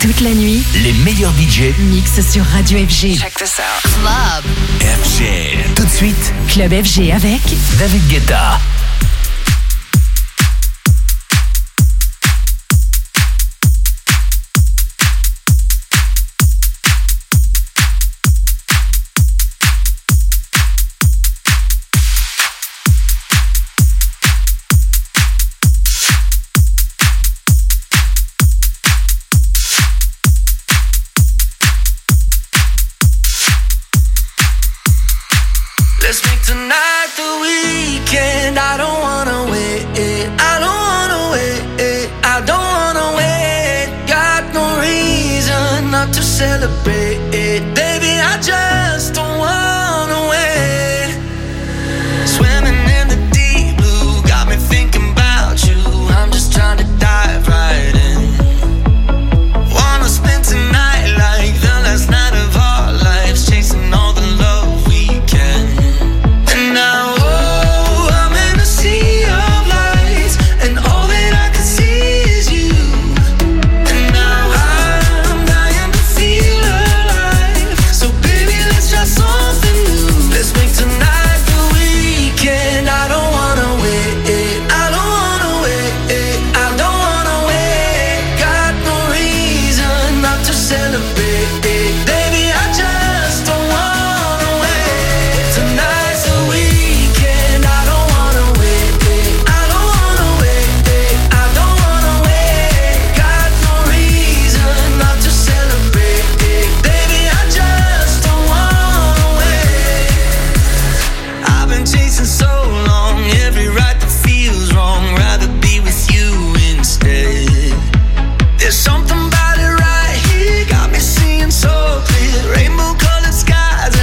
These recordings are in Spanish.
Toute la nuit, les meilleurs DJ mixent sur Radio FG. Check this out. Club FG. Tout de suite, Club FG avec David Guetta. Let's make tonight the weekend. I don't wanna wait. I don't wanna wait. I don't wanna wait. Got no reason not to celebrate. Baby, I just don't wanna wait. Swimming in the deep blue got me thinking about you. I'm just trying to dive right in. Wanna spend tonight like the last night of our lives, chasing all the love we can. And now, oh, I'm in a sea of lights, and all that I can see is you. And now I'm dying to feel alive. So baby, let's try something new. Let's make tonight the weekend. I don't wanna wait. I don't wanna wait. I don't wanna wait. Got no reason not to celebrate. Baby, I just don't wanna wait. Tonight's the weekend. I don't wanna wait. I don't wanna wait. I don't wanna wait. Got no reason not to celebrate. Baby, I just don't wanna wait. I've been chasing so long, every right that feels wrong. Rather be with you instead. There's something about it right here, got me seeing so clear. Rainbow colored skies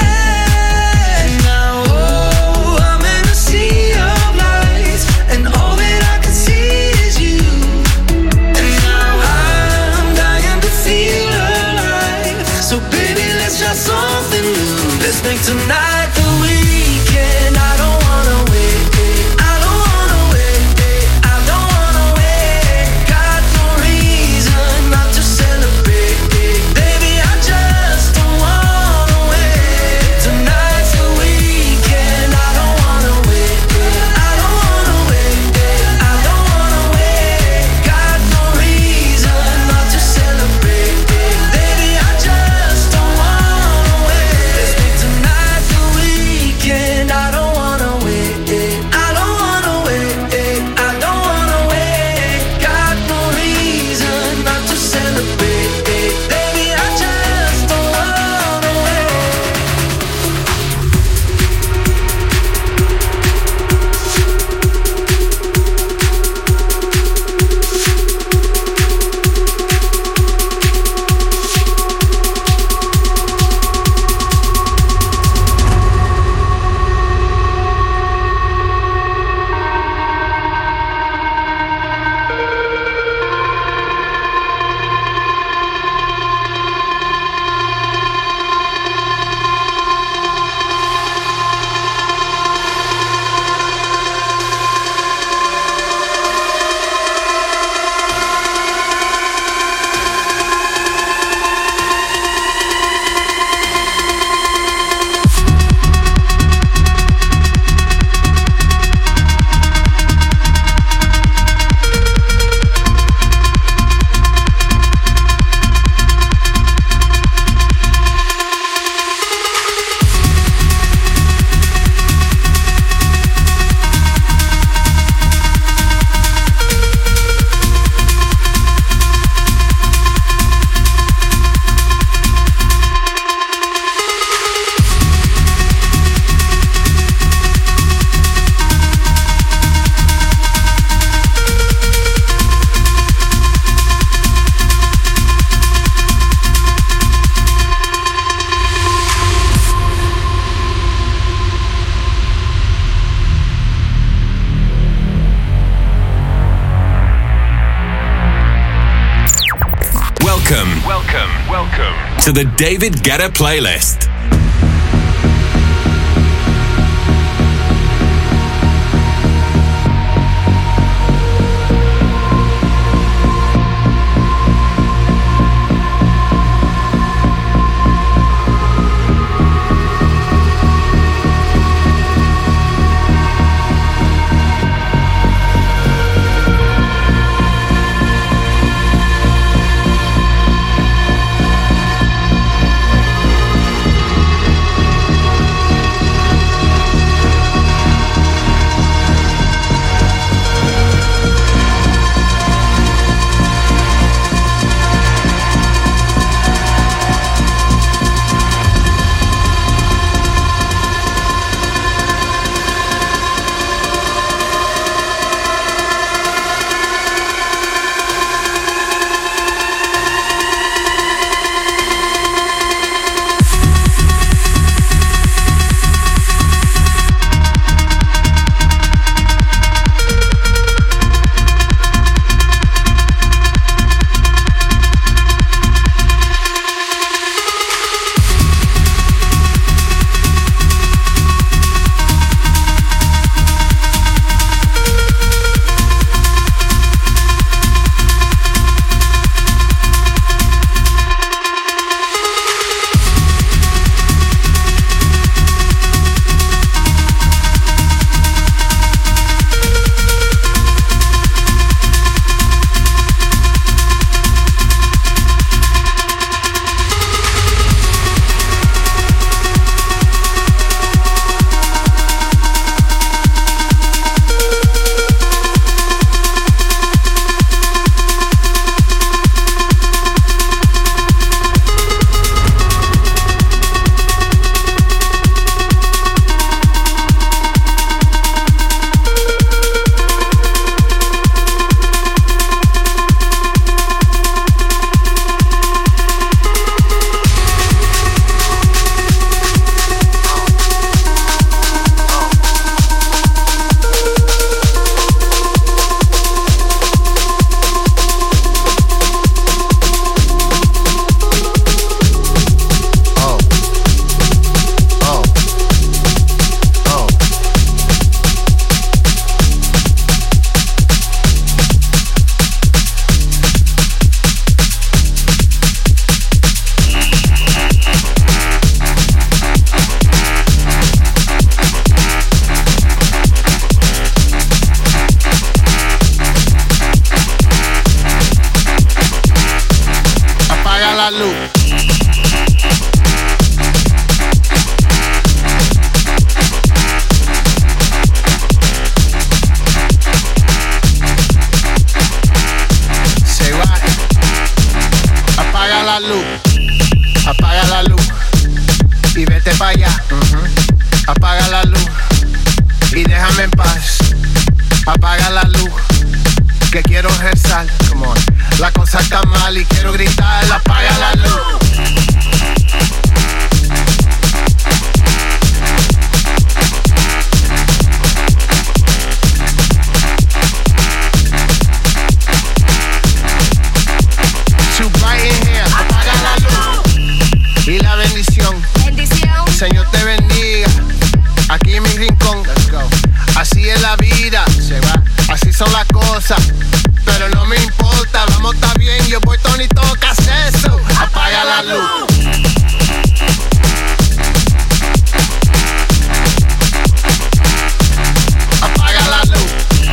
ahead. Now, oh, I'm in a sea of lights, and all that I can see is you. And now I'm dying to feel alive. So baby, let's try something new. Let's make tonight the weekend. I don't wanna wait. I don't wanna wait. I don't wanna wait. Got no reason not to celebrate. Baby, I just don't wanna wait. Tonight's the weekend. I don't wanna wait. I don't wanna wait. I don't wanna wait. Got no reason not to celebrate. Baby, I just don't wanna wait. Let's make tonight the weekend. I don't wanna wait. I don't wanna wait. I don't wanna wait. Got no reason not to celebrate. Baby, I just don't wanna wait. Welcome to the David Guetta playlist. allá. Apaga la luz y déjame en paz. Apaga la luz, que quiero rezar. Come on. La cosa está mal y quiero gritar. Apaga la luz. Too bright in here. Apaga la luz. Y la bendición. Señor te bendiga. Aquí en mi rincón. Let's go. Así es la vida. Se va. Así son las cosas. Pero no me importa. Vamos, está bien. Yo voy Tony, tocas eso. Apaga la luz. Apaga la luz.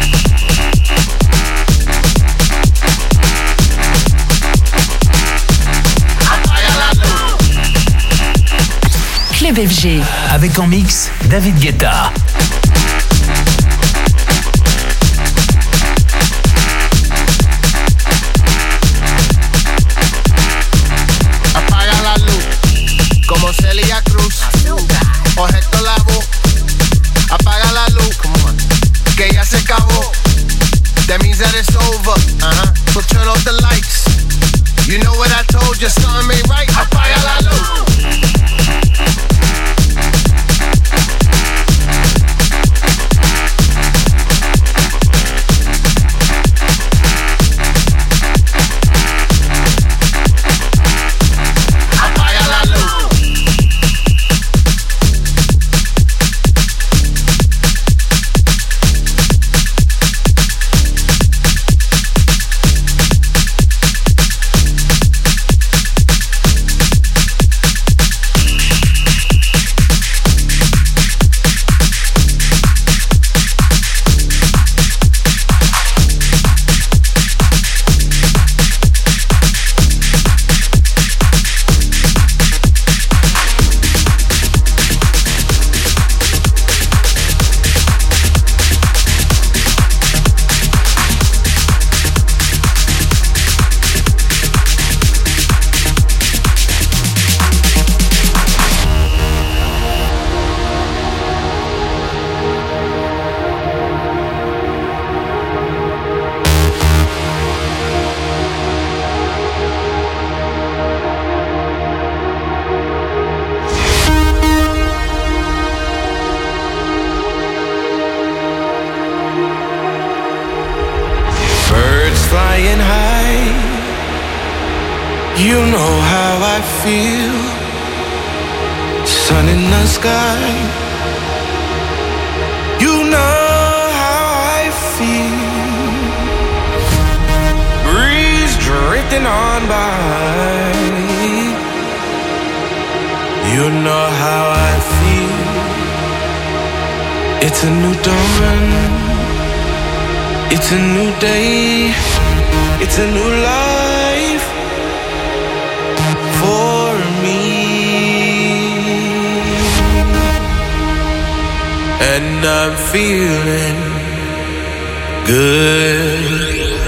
Apaga la luz. Club FG. Avec en mix David Guetta. Apaga la luz. Como Celia Cruz o Héctor Lavoe. Apaga la luz. Que ya se acabó. That means that it's over. So turn off the lights. You know what I told you, something ain't right. Apaga la luz. You know how I feel. Sun in the sky. You know how I feel. Breeze drifting on by. You know how I feel. It's a new dawn. It's a new day. It's a new life for me, and I'm feeling good.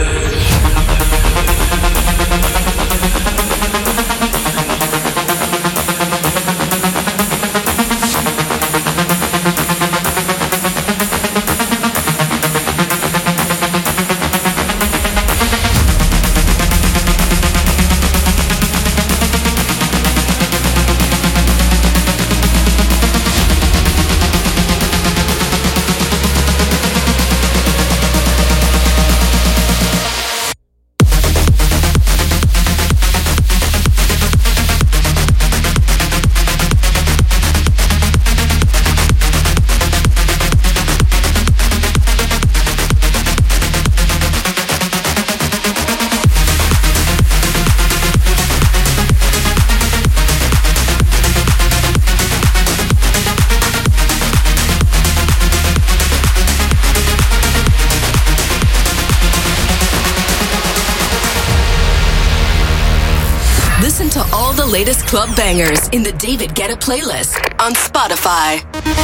Listen to all the latest club bangers in the David Guetta playlist on Spotify.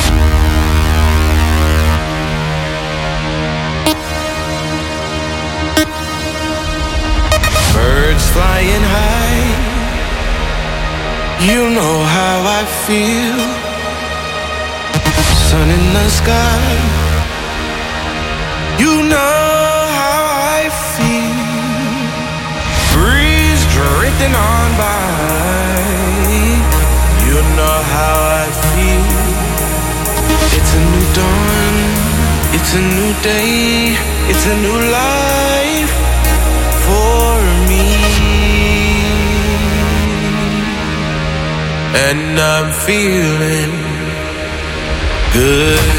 Birds flying high. You know how I feel. sun in the sky. You know how I feel. Breeze drifting on by. You know how I feel. It's a new dawn. It's a new day. It's a new life for me. And I'm feeling good.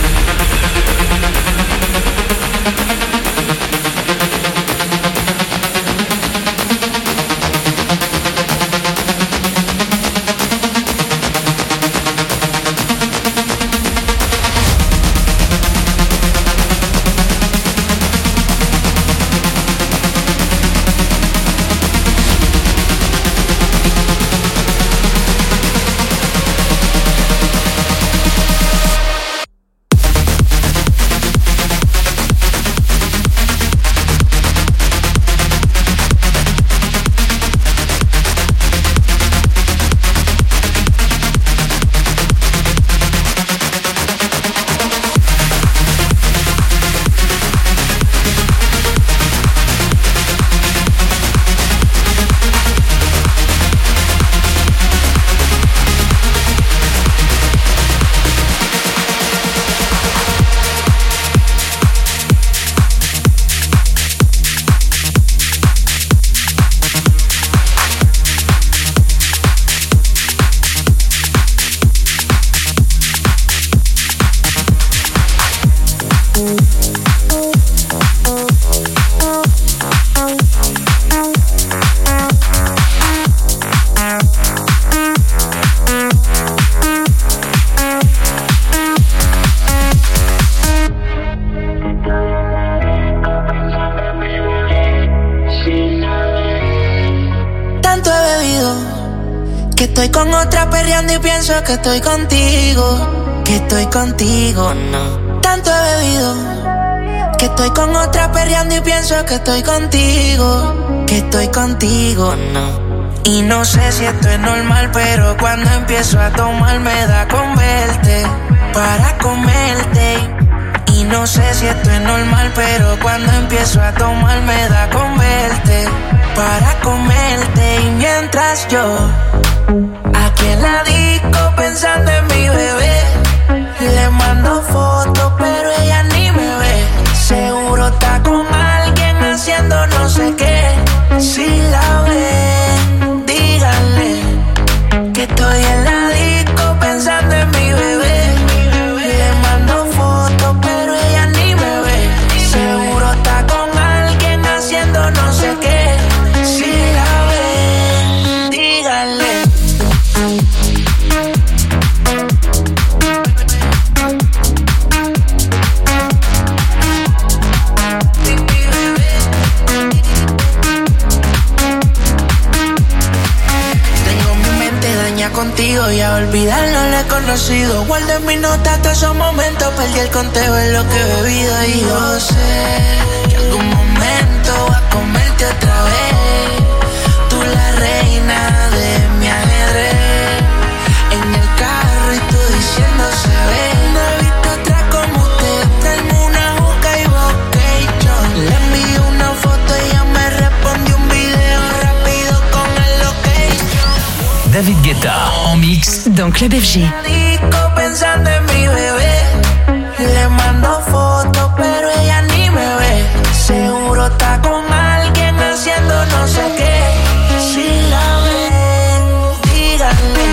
Que estoy contigo, no. Tanto he bebido que estoy con otra perreando y pienso que estoy contigo, no. Y no sé si esto es normal, pero cuando empiezo a tomar me da con verte para comerte. Y no sé si esto es normal, pero cuando empiezo a tomar me da con verte para comerte. Y mientras yo aquí en la disco pensando en mi bebé, le mando fotos pero ella ni me ve. Seguro está con alguien haciendo no sé qué. Si la ven, díganle que estoy en la disco pensando en mi bebé. Le mando fotos pero ella ni me ve. Seguro está con alguien haciendo no sé qué. Si la ven, díganle. Contigo y a olvidarlo lo he conocido. Guardé mis notas todos esos momentos. Perdí el conteo de lo que he bebido. Y yo sé que algún momento va a comerte otra vez. Tú la reina de mi ajedrez. En el carro y tú diciendo se ve. No he visto otra como usted. Traeme una juca y vocation. Le envié una foto y ella me respondió un video rápido con el location. David Guetta en mix dans Club FG. Pensando en mi bebé, le mando fotos pero ella ni me ve. Seguro está con alguien haciendo no sé qué. Si la ven, díganle.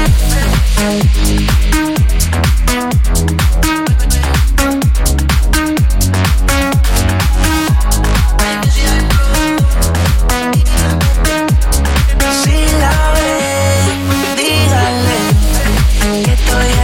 Si la ven, díganle que estoy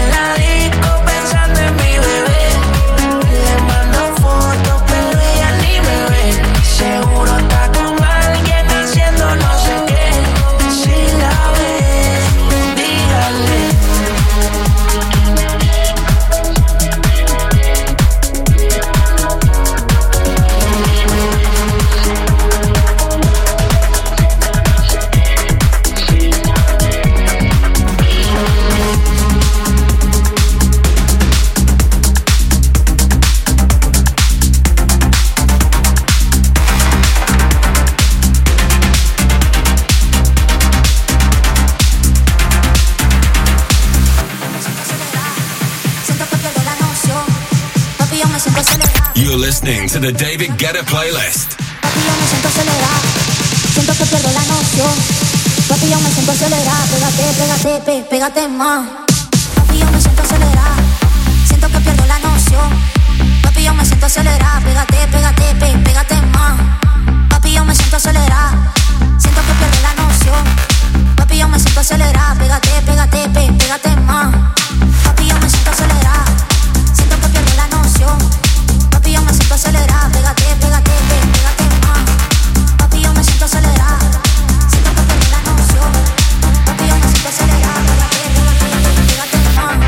You're listening to the David Guetta playlist. Papi, yo me siento acelerada, siento que pierdo la noción. Papi, yo me siento acelerada, pégate más. Papi, yo me siento acelerada, siento que pierdo la noción. Papi, yo me siento acelerada, pégate más. Papi, yo me siento acelerada, siento que pierdo la noción. Papi, yo me siento acelerada, pégate más. Papi, yo me siento acelerada, siento que pierdo la noción. Papi, yo me siento acelerada, pégate más. Papi, yo me siento acelerada, siento que pierdo la noción. Papi, yo me siento acelerada, pégate más.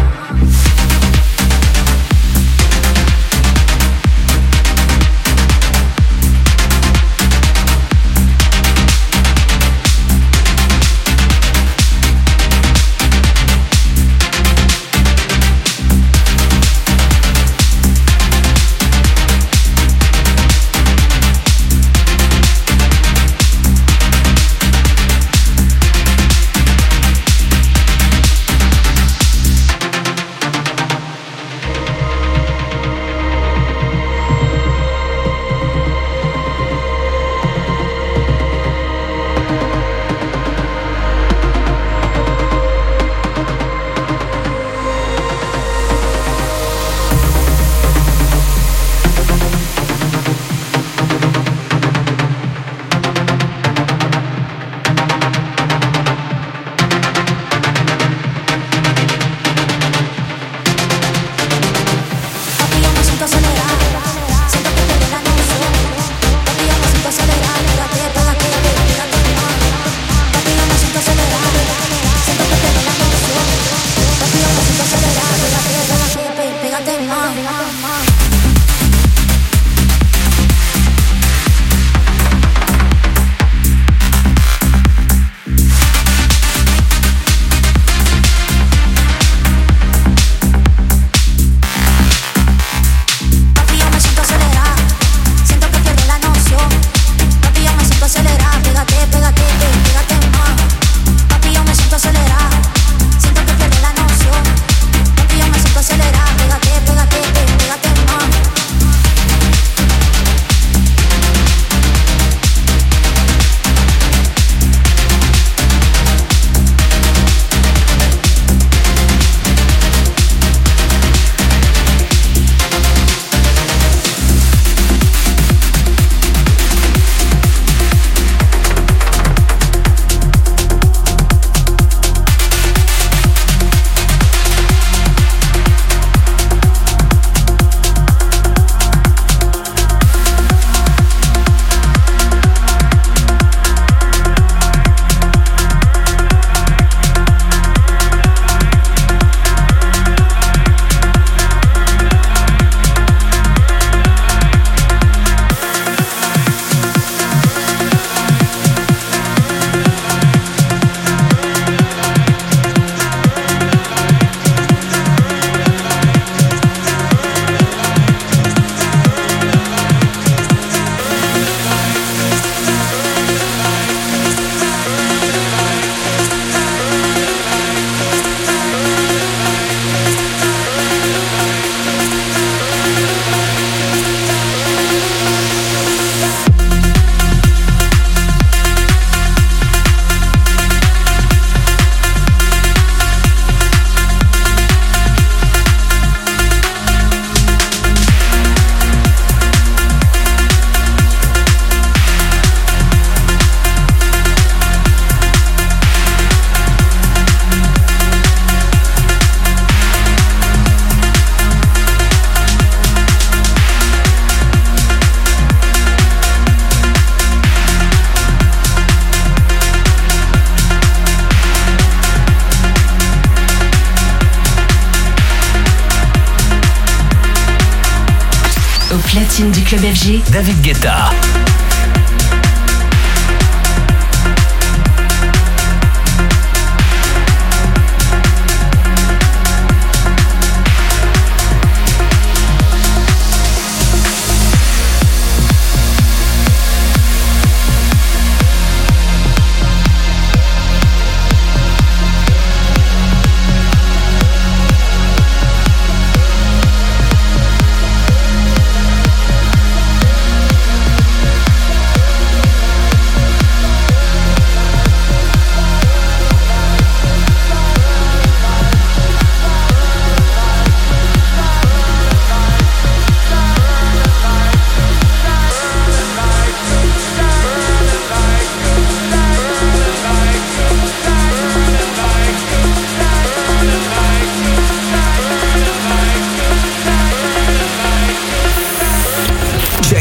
Platine du club FG, David Guetta.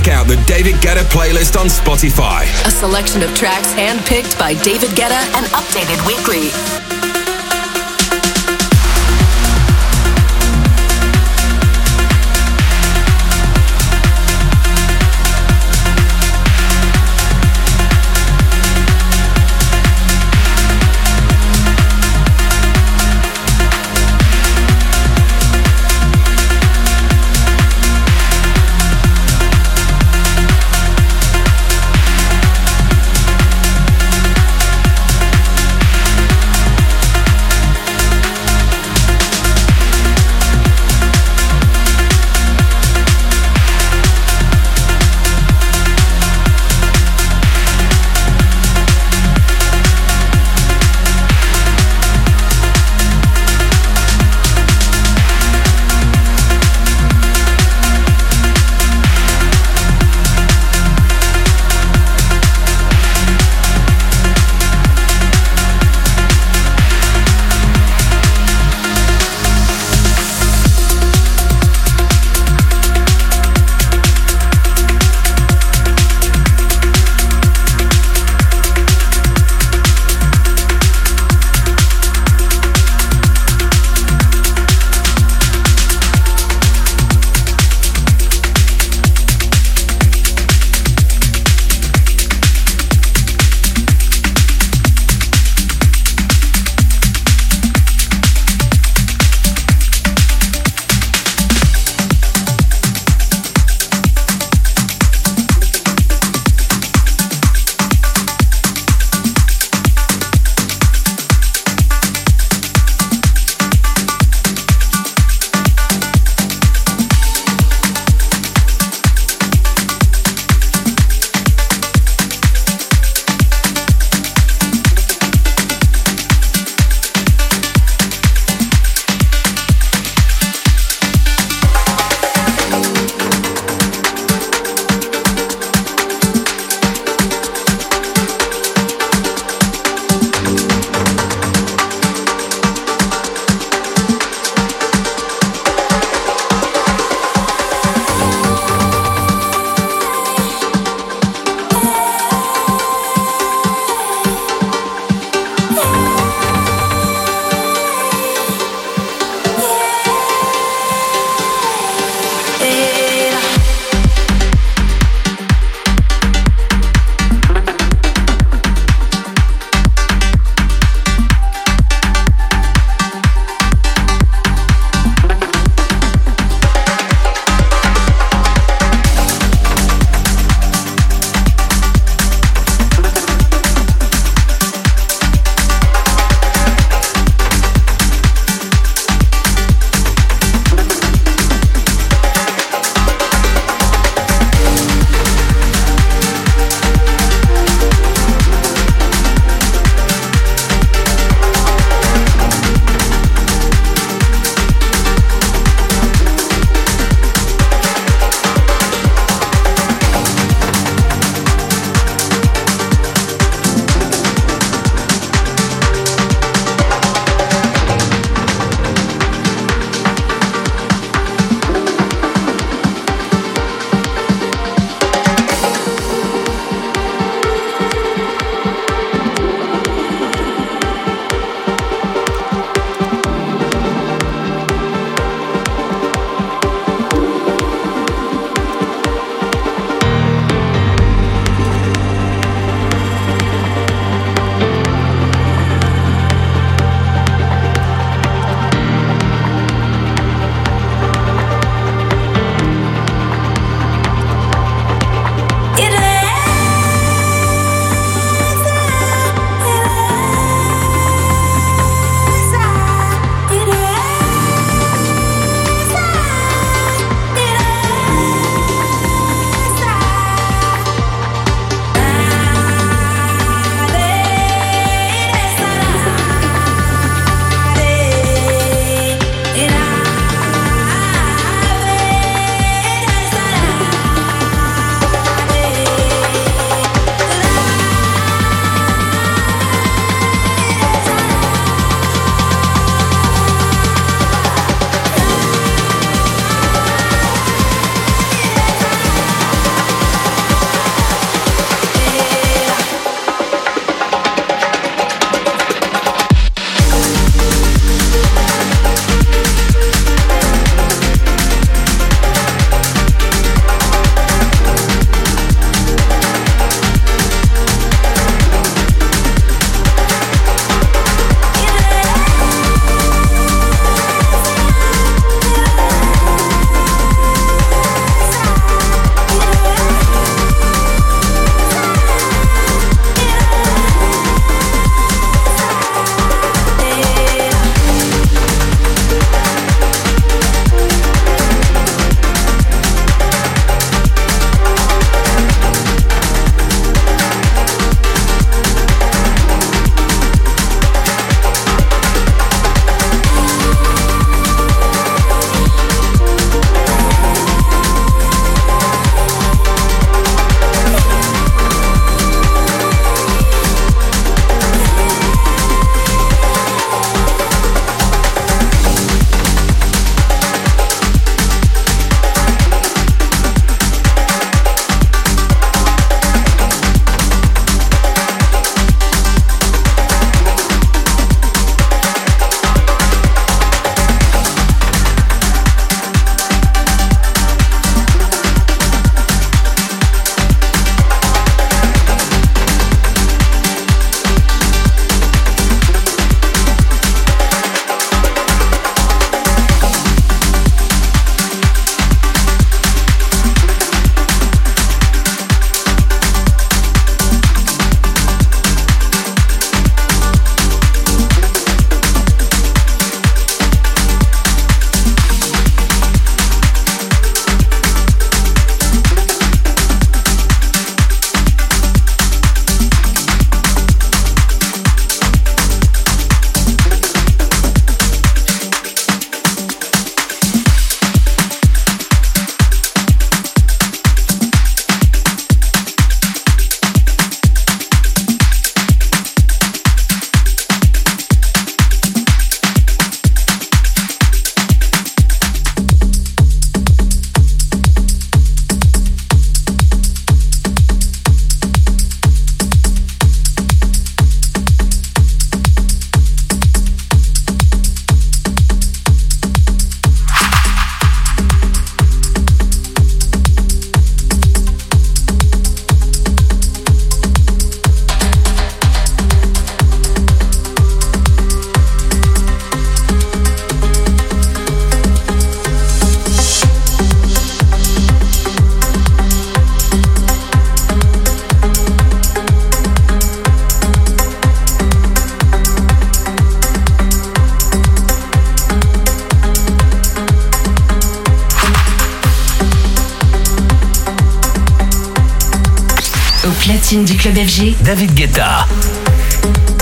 out the David Guetta playlist on Spotify. A selection of tracks handpicked by David Guetta and updated weekly. Au platine du club FG, David Guetta.